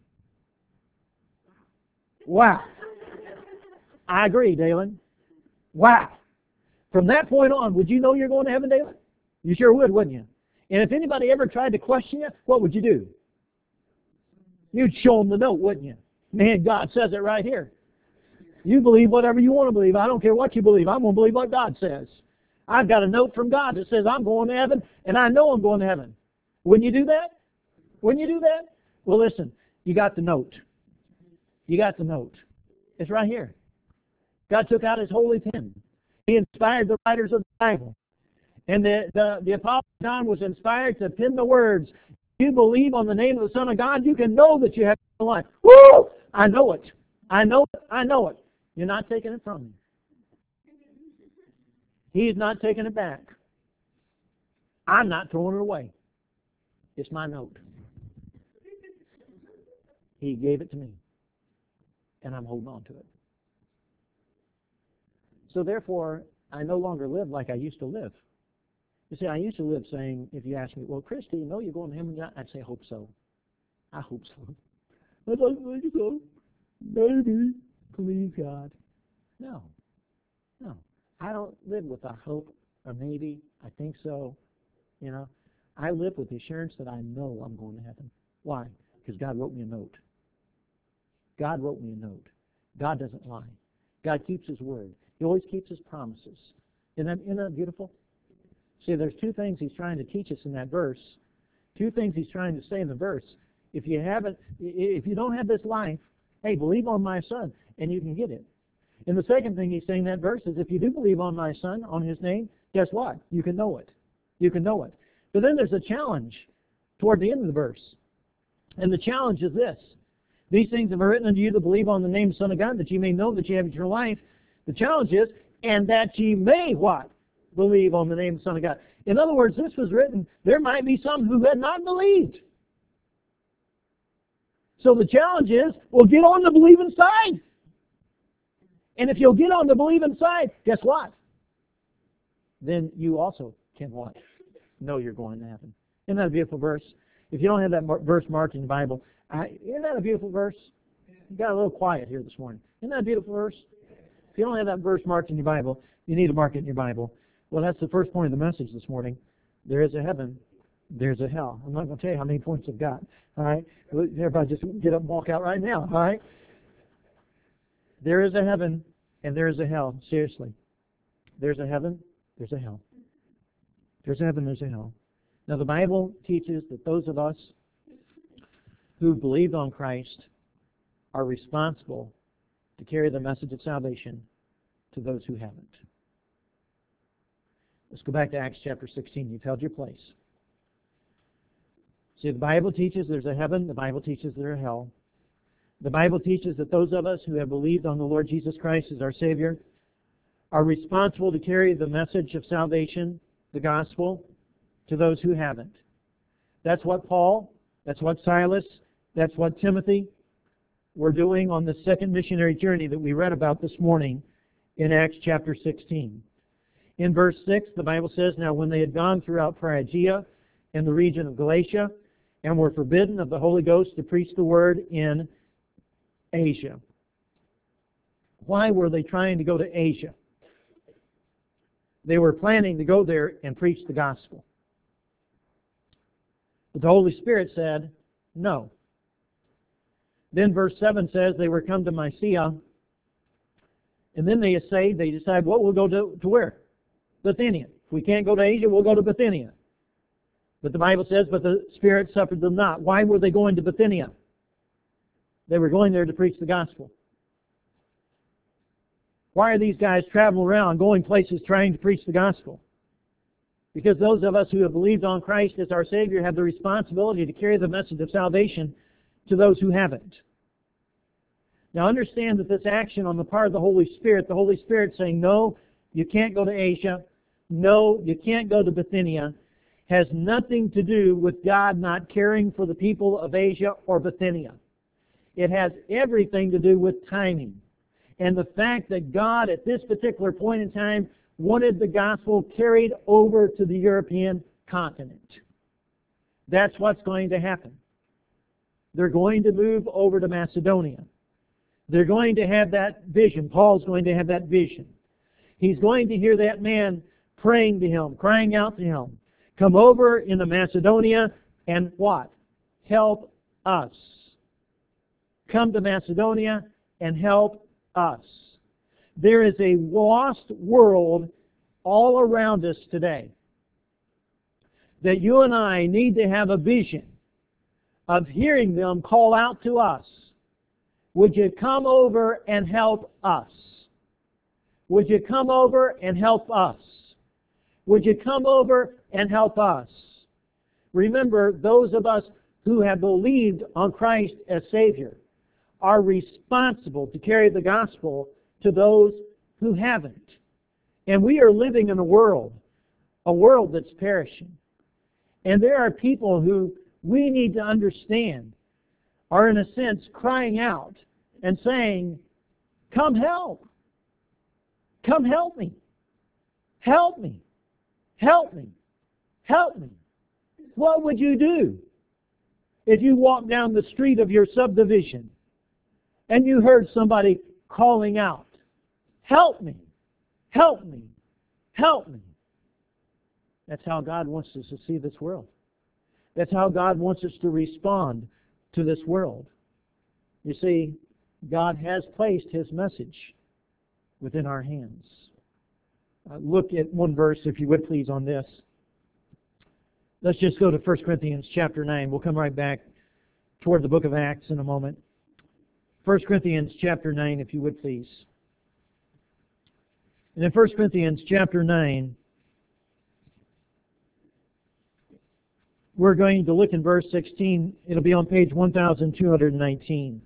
S1: Wow. I agree, Dalen. Wow. From that point on, would you know you're going to heaven, Dalen? You sure would, wouldn't you? And if anybody ever tried to question you, what would you do? You'd show them the note, wouldn't you? Man, God says it right here. You believe whatever you want to believe. I don't care what you believe. I'm going to believe what God says. I've got a note from God that says I'm going to heaven, and I know I'm going to heaven. Wouldn't you do that? Wouldn't you do that? Well, listen, you got the note. You got the note. It's right here. God took out His holy pen. He inspired the writers of the Bible. And the Apostle John was inspired to pen the words, you believe on the name of the Son of God, you can know that you have life. Woo! I know it. I know it. I know it. You're not taking it from me. He's not taking it back. I'm not throwing it away. It's my note. He gave it to me. And I'm holding on to it. So therefore, I no longer live like I used to live. You see, I used to live saying, if you ask me, well, Christy, you know you're going to heaven? I'd say, hope so. I hope so. I'd like to think so. Maybe. Please, God. No. No. I don't live with a hope or maybe. I think so. You know, I live with the assurance that I know I'm going to heaven. Why? Because God wrote me a note. God wrote me a note. God doesn't lie. God keeps His word. He always keeps His promises. Isn't that beautiful? See, there's two things He's trying to teach us in that verse. Two things He's trying to say in the verse. If you don't have this life, hey, believe on my Son, and you can get it. And the second thing He's saying in that verse is, if you do believe on my Son, on His name, guess what? You can know it. You can know it. But then there's a challenge toward the end of the verse. And the challenge is this. These things have I written unto you that believe on the name of the Son of God, that ye may know that ye have eternal life. The challenge is, and that ye may what? Believe on the name of the Son of God. In other words, this was written, there might be some who had not believed. So the challenge is, well, get on the believing side. And if you'll get on the believing side, guess what? Then you also can what? Know you're going to heaven. Isn't that a beautiful verse? If you don't have that verse marked in the Bible, isn't that a beautiful verse? You got a little quiet here this morning. Isn't that a beautiful verse? If you don't have that verse marked in your Bible, you need to mark it in your Bible. Well, that's the first point of the message this morning. There is a heaven. There's a hell. I'm not going to tell you how many points I've got. All right? Everybody just get up and walk out right now. All right? There is a heaven and there is a hell. Seriously. There's a heaven. There's a hell. There's a heaven. There's a hell. Now, the Bible teaches that those of us who believed on Christ are responsible to carry the message of salvation to those who haven't. Let's go back to Acts chapter 16. You've held your place. See, the Bible teaches there's a heaven. The Bible teaches there's a hell. The Bible teaches that those of us who have believed on the Lord Jesus Christ as our Savior are responsible to carry the message of salvation, the gospel, to those who haven't. That's what Paul, that's what Silas, that's what Timothy were doing on the second missionary journey that we read about this morning in Acts chapter 16. In verse 6, the Bible says, now when they had gone throughout Phrygia and the region of Galatia, and were forbidden of the Holy Ghost to preach the word in Asia. Why were they trying to go to Asia? They were planning to go there and preach the gospel. But the Holy Spirit said, no. Then verse 7 says they were come to Mysia, and then they decide, well, we'll go to where? Bithynia. If we can't go to Asia, we'll go to Bithynia. But the Bible says, but the Spirit suffered them not. Why were they going to Bithynia? They were going there to preach the gospel. Why are these guys traveling around, going places, trying to preach the gospel? Because those of us who have believed on Christ as our Savior have the responsibility to carry the message of salvation to those who haven't. Now understand that this action on the part of the Holy Spirit saying, no, you can't go to Asia, no, you can't go to Bithynia, has nothing to do with God not caring for the people of Asia or Bithynia. It has everything to do with timing. And the fact that God at this particular point in time wanted the gospel carried over to the European continent. That's what's going to happen. They're going to move over to Macedonia. They're going to have that vision. Paul's going to have that vision. He's going to hear that man praying to him, crying out to him. Come over into Macedonia and what? Help us. Come to Macedonia and help us. There is a lost world all around us today that you and I need to have a vision of hearing them call out to us. Would you come over and help us? Would you come over and help us? Would you come over and help us? Remember, those of us who have believed on Christ as Savior are responsible to carry the gospel to those who haven't. And we are living in a world that's perishing. And there are people who we need to understand are in a sense crying out and saying, come help. Come help me. Help me. Help me. Help me. What would you do if you walked down the street of your subdivision and you heard somebody calling out, help me, help me, help me? That's how God wants us to see this world. That's how God wants us to respond to this world. You see, God has placed His message within our hands. Look at one verse, if you would please, on this. Let's just go to 1 Corinthians chapter 9. We'll come right back toward the book of Acts in a moment. 1 Corinthians chapter 9, if you would please. And in 1 Corinthians chapter 9, we're going to look in verse 16. It'll be on page 1219.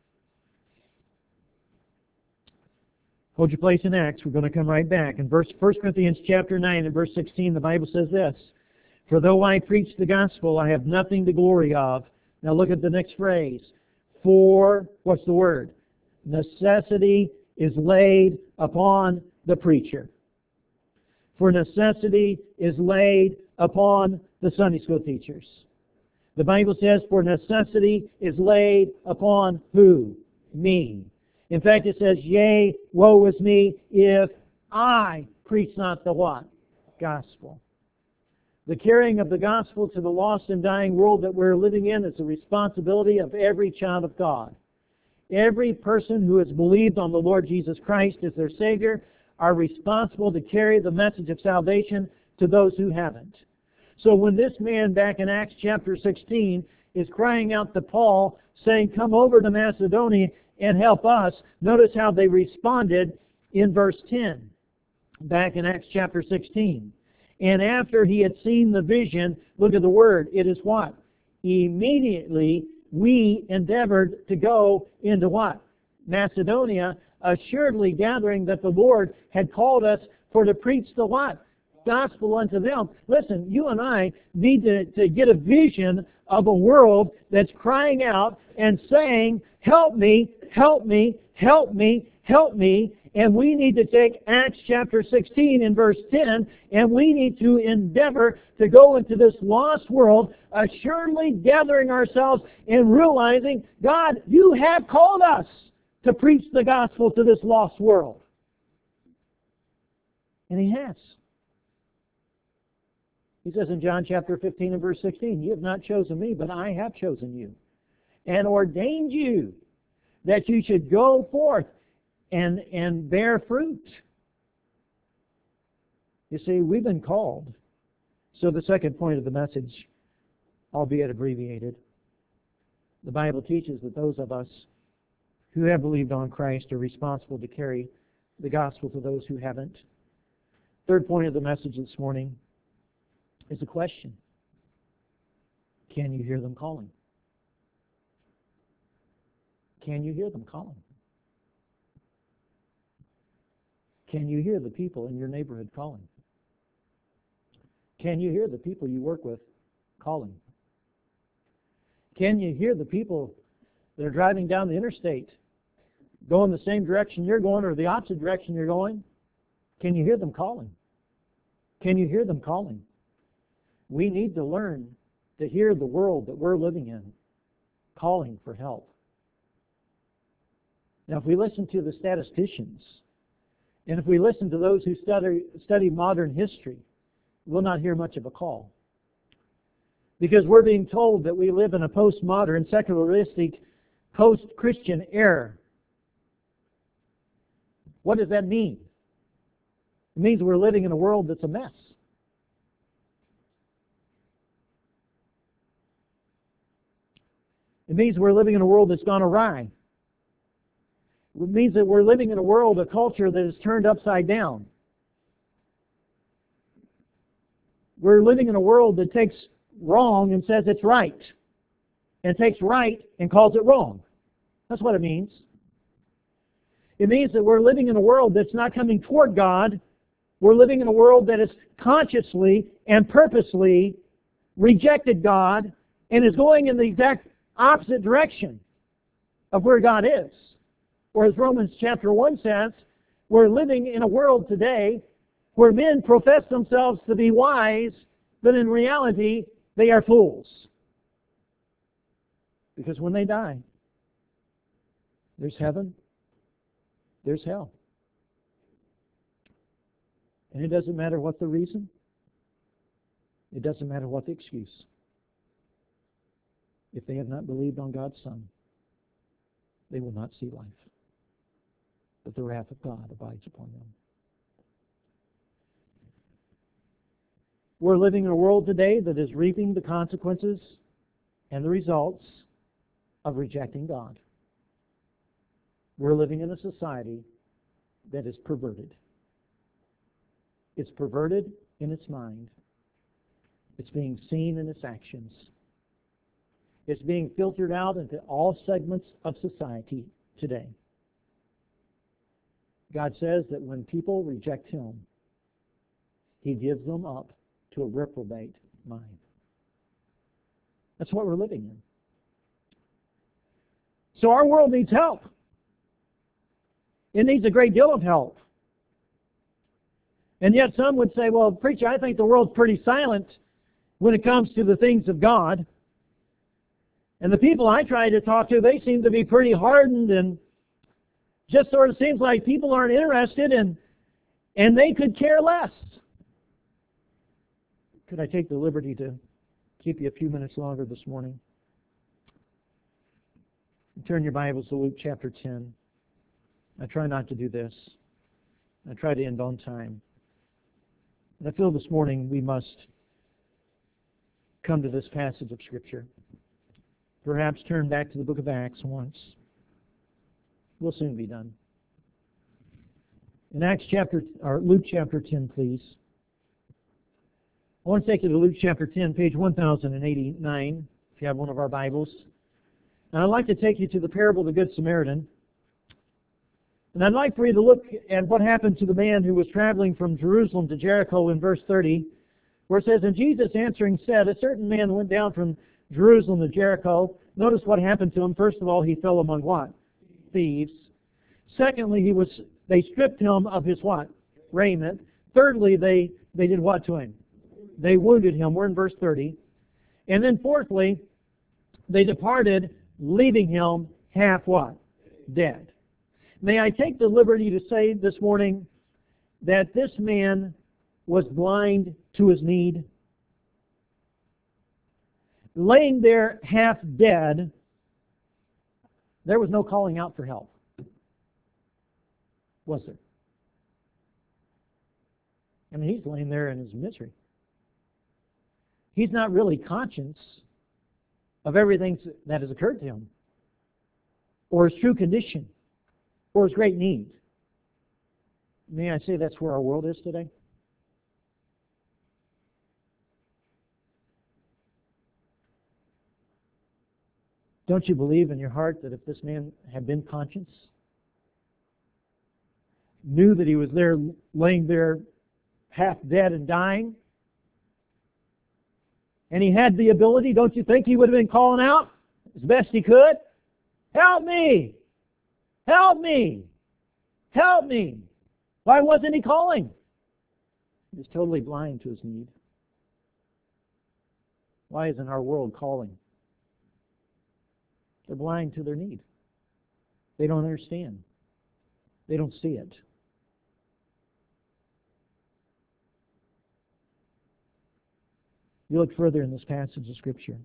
S1: Hold your place in Acts. We're going to come right back. In 1 Corinthians chapter 9 and verse 16, the Bible says this, "For though I preach the gospel, I have nothing to glory of." Now look at the next phrase. "For," what's the word? "Necessity is laid upon the preacher." For necessity is laid upon the Sunday school teachers. The Bible says, for necessity is laid upon who? Me. In fact, it says, "Yea, woe is me if I preach not the" what? Gospel. The carrying of the gospel to the lost and dying world that we're living in is the responsibility of every child of God. Every person who has believed on the Lord Jesus Christ as their Savior are responsible to carry the message of salvation to those who haven't. So when this man back in Acts chapter 16 is crying out to Paul, saying, "Come over to Macedonia and help us," notice how they responded in verse 10, back in Acts chapter 16. "And after he had seen the vision," look at the word, it is what? "Immediately we endeavored to go into" what? "Macedonia, assuredly gathering that the Lord had called us for to preach the" what? "Gospel unto them." Listen, you and I need to get a vision of a world that's crying out and saying, "Help me, help me, help me, help me." And we need to take Acts chapter 16 and verse 10, and we need to endeavor to go into this lost world, assuredly gathering ourselves and realizing, God, you have called us to preach the gospel to this lost world. And He has. He says in John chapter 15 and verse 16, "You have not chosen me, but I have chosen you, and ordained you that you should go forth and bear fruit." You see, we've been called. So the second point of the message, albeit abbreviated, the Bible teaches that those of us who have believed on Christ are responsible to carry the gospel to those who haven't. Third point of the message this morning is a question. Can you hear them calling? Can you hear them calling? Can you hear the people in your neighborhood calling? Can you hear the people you work with calling? Can you hear the people that are driving down the interstate, going the same direction you're going or the opposite direction you're going? Can you hear them calling? Can you hear them calling? We need to learn to hear the world that we're living in calling for help. Now, if we listen to the statisticians, and if we listen to those who study modern history, we'll not hear much of a call. Because we're being told that we live in a postmodern, secularistic, post-Christian era. What does that mean? It means we're living in a world that's a mess. It means we're living in a world that's gone awry. It means that we're living in a world, a culture that is turned upside down. We're living in a world that takes wrong and says it's right, and takes right and calls it wrong. That's what it means. It means that we're living in a world that's not coming toward God. We're living in a world that has consciously and purposely rejected God and is going in the exact opposite direction of where God is. Or as Romans chapter 1 says, we're living in a world today where men profess themselves to be wise, but in reality, they are fools. Because when they die, there's heaven, there's hell. And it doesn't matter what the reason. It doesn't matter what the excuse. If they have not believed on God's Son, they will not see life, but the wrath of God abides upon them. We're living in a world today that is reaping the consequences and the results of rejecting God. We're living in a society that is perverted. It's perverted in its mind. It's being seen in its actions. It's being filtered out into all segments of society today. God says that when people reject Him, He gives them up to a reprobate mind. That's what we're living in. So our world needs help. It needs a great deal of help. And yet some would say, well, preacher, I think the world's pretty silent when it comes to the things of God. And the people I try to talk to, they seem to be pretty hardened and just sort of seems like people aren't interested and they could care less. Could I take the liberty to keep you a few minutes longer this morning? Turn your Bibles to Luke chapter 10. I try not to do this. I try to end on time. And I feel this morning we must come to this passage of Scripture. Perhaps turn back to the book of Acts once. We'll soon be done. In Luke chapter 10, please. I want to take you to Luke chapter 10, page 1089, if you have one of our Bibles. And I'd like to take you to the parable of the Good Samaritan. And I'd like for you to look at what happened to the man who was traveling from Jerusalem to Jericho in verse 30, where it says, and Jesus answering said, a certain man went down from Jerusalem to Jericho. Notice what happened to him. First of all, he fell among what? Thieves. Secondly, they stripped him of his what? Raiment. Thirdly, they did what to him? They wounded him. We're in verse 30. And then fourthly, they departed, leaving him half what? Dead. May I take the liberty to say this morning that this man was blind to his need? Laying there half dead, there was no calling out for help, was there? I mean, he's laying there in his misery. He's not really conscious of everything that has occurred to him, or his true condition, or his great need. May I say that's where our world is today? Don't you believe in your heart that if this man had been conscious, knew that he was there laying there half dead and dying, and he had the ability, don't you think he would have been calling out as best he could? Help me! Help me! Help me! Why wasn't he calling? He was totally blind to his need. Why isn't our world calling? They're blind to their need. They don't understand. They don't see it. You look further in this passage of Scripture.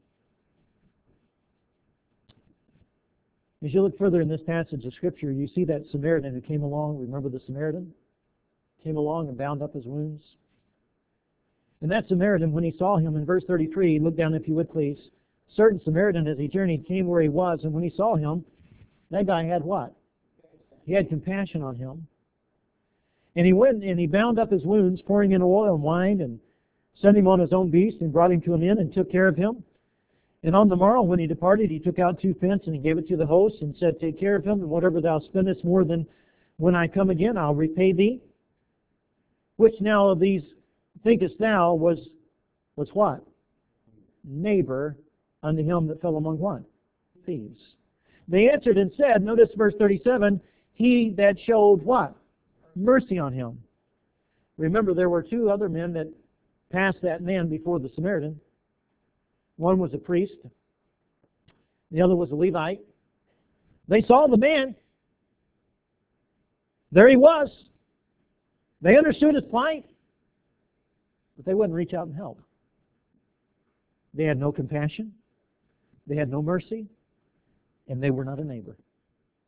S1: As you look further in this passage of Scripture, you see that Samaritan who came along. Remember the Samaritan? Came along and bound up his wounds. And that Samaritan, when he saw him in verse 33, look down if you would please. Certain Samaritan, as he journeyed, came where he was, and when he saw him, that guy had what? He had compassion on him. And he went and he bound up his wounds, pouring in oil and wine, and sent him on his own beast, and brought him to an inn, and took care of him. And on the morrow, when he departed, he took out 2 pence, and he gave it to the host, and said, take care of him, and whatever thou spendest more than when I come again, I'll repay thee. Which now of these thinkest thou was what? Neighbor unto him that fell among what? Thieves. They answered and said, notice verse 37, he that showed what? Mercy on him. Remember, there were 2 other men that passed that man before the Samaritan. One was a priest. The other was a Levite. They saw the man. There he was. They understood his plight, but they wouldn't reach out and help. They had no compassion. They had no mercy, and they were not a neighbor.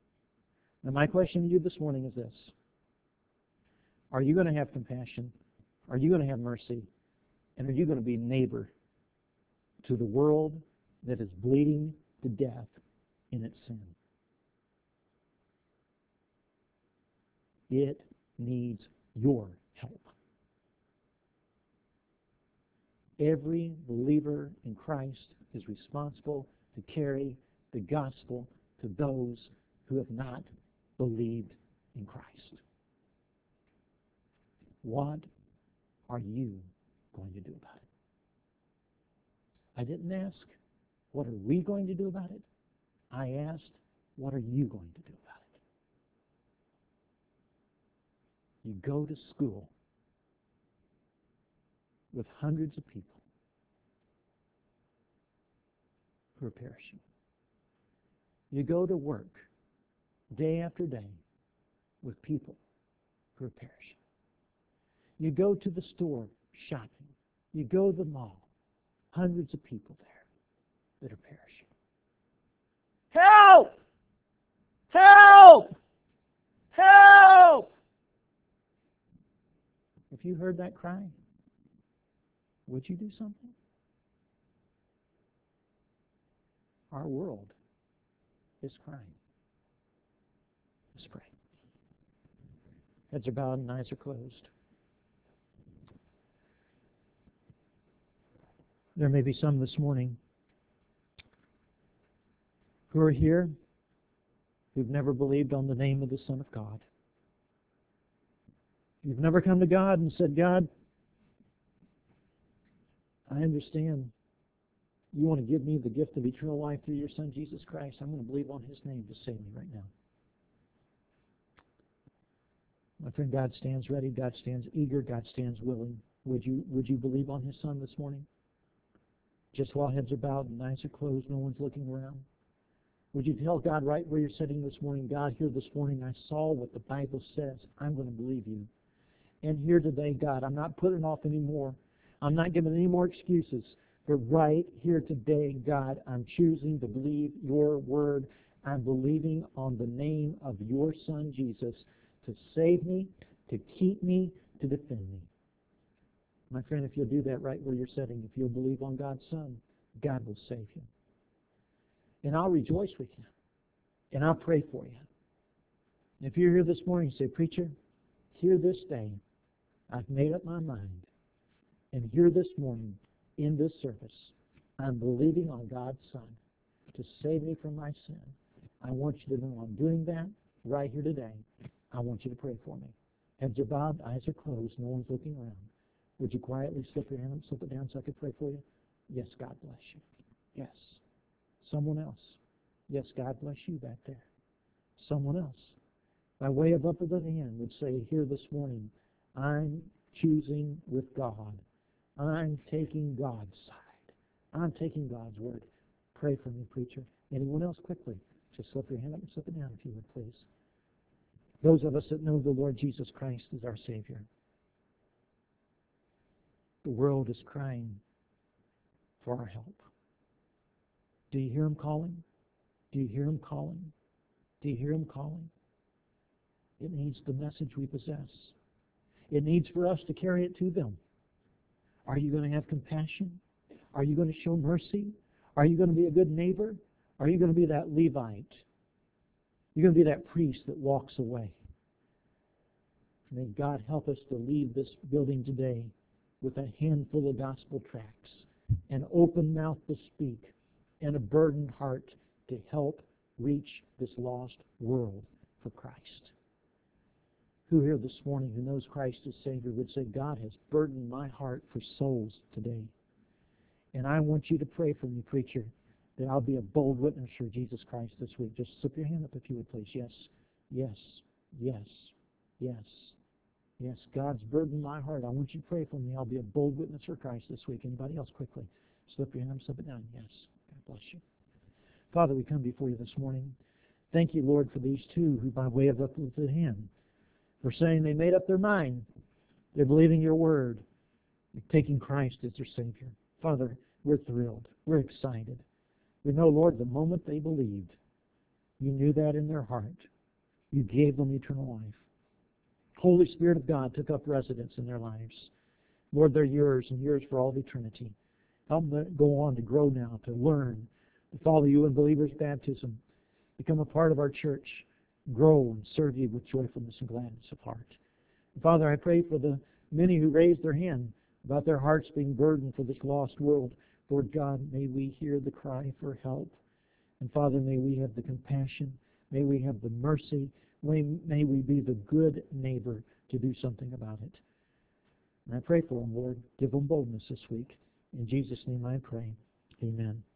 S1: Now my question to you this morning is this. Are you going to have compassion? Are you going to have mercy? And are you going to be neighbor to the world that is bleeding to death in its sin? It needs your help. Every believer in Christ is responsible to carry the gospel to those who have not believed in Christ. What are you going to do about it? I didn't ask, what are we going to do about it? I asked, what are you going to do about it? You go to school with hundreds of people who are perishing. You go to work day after day with people who are perishing. You go to the store shopping. You go to the mall. Hundreds of people there that are perishing. Help! Help! Help! If you heard that cry, would you do something? Our world is crying. Let's pray. Heads are bowed and eyes are closed. There may be some this morning who are here who've never believed on the name of the Son of God. You've never come to God and said, God, I understand you want to give me the gift of eternal life through your Son, Jesus Christ. I'm going to believe on His name to save me right now. My friend, God stands ready. God stands eager. God stands willing. Would you believe on His Son this morning? Just while heads are bowed and eyes are closed, no one's looking around. Would you tell God right where you're sitting this morning, God, here this morning I saw what the Bible says. I'm going to believe you. And here today, God, I'm not putting off anymore. I'm not giving any more excuses. But right here today, God, I'm choosing to believe your word. I'm believing on the name of your Son, Jesus, to save me, to keep me, to defend me. My friend, if you'll do that right where you're sitting, if you'll believe on God's Son, God will save you. And I'll rejoice with you. And I'll pray for you. If you're here this morning and say, Preacher, here this day, I've made up my mind. And here this morning, in this service, I'm believing on God's Son to save me from my sin. I want you to know I'm doing that right here today. I want you to pray for me. Heads are bowed, eyes are closed, no one's looking around. Would you quietly slip your hand up, slip it down so I could pray for you? Yes, God bless you. Yes. Someone else. Yes, God bless you back there. Someone else. By way of up of the hand would say here this morning, I'm choosing with God. I'm taking God's side. I'm taking God's word. Pray for me, preacher. Anyone else quickly? Just slip your hand up and slip it down if you would, please. Those of us that know the Lord Jesus Christ as our Savior. The world is crying for our help. Do you hear Him calling? Do you hear Him calling? Do you hear Him calling? It needs the message we possess. It needs for us to carry it to them. Are you going to have compassion? Are you going to show mercy? Are you going to be a good neighbor? Are you going to be that Levite? You're going to be that priest that walks away. May God help us to leave this building today with a handful of gospel tracts, an open mouth to speak, and a burdened heart to help reach this lost world for Christ. Who here this morning who knows Christ as Savior would say, God has burdened my heart for souls today. And I want you to pray for me, preacher, that I'll be a bold witness for Jesus Christ this week. Just slip your hand up if you would, please. Yes, yes, yes, yes, yes. God's burdened my heart. I want you to pray for me. I'll be a bold witness for Christ this week. Anybody else quickly? Slip your hand up, slip it down. Yes. God bless you. Father, we come before you this morning. Thank you, Lord, for these two who, by way of uplifted hand, for saying they made up their mind. They're believing your word. They're taking Christ as their Savior. Father, we're thrilled. We're excited. We know, Lord, the moment they believed, you knew that in their heart. You gave them eternal life. Holy Spirit of God took up residence in their lives. Lord, they're yours and yours for all of eternity. Help them go on to grow now, to learn, to follow you in believers' baptism, become a part of our church, grow and serve you with joyfulness and gladness of heart. And Father, I pray for the many who raised their hand about their hearts being burdened for this lost world. Lord God, may we hear the cry for help. And Father, may we have the compassion, may we have the mercy, may we be the good neighbor to do something about it. And I pray for them, Lord. Give them boldness this week. In Jesus' name I pray. Amen.